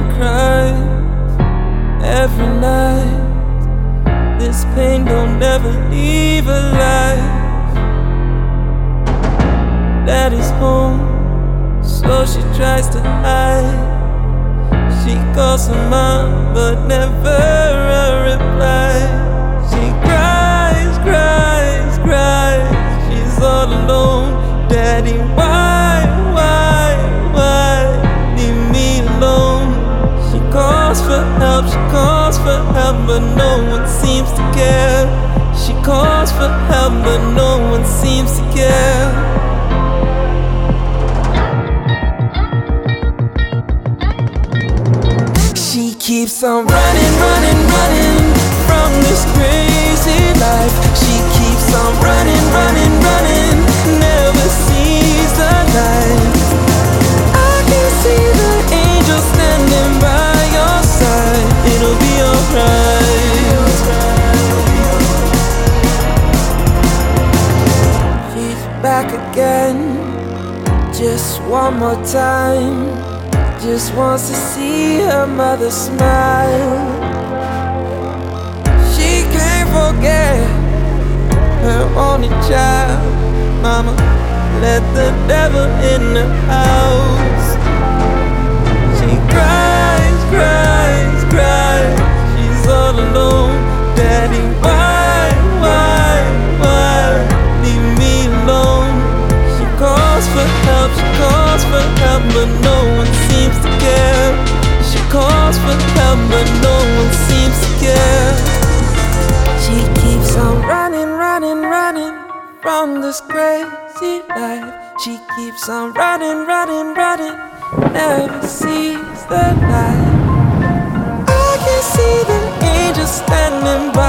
and cries every night. This pain don't ever leave her life. Daddy's home, so she tries to hide. She calls her mom, but never a reply. She cries, cries, cries. She's all alone. Daddy, why, leave me alone? She calls for help, but no one seems to care. She calls for help, but no one seems to care. She keeps on running, running, running from this crazy life. She keeps on running, running, running, never sees the light. I can see the angel standing by your side. It'll be alright. She's back again, just one more time. Just wants to see her mother smile. She can't forget her only child. Mama, let the devil in the house. She cries, cries, cries. She's all alone. Daddy, why, leave me alone? She calls for help, but no one seems to care. She calls for help, but no one seems to care. She keeps on running, running, running from this crazy life. She keeps on running, running, running, never sees the light. I can see the angel standing by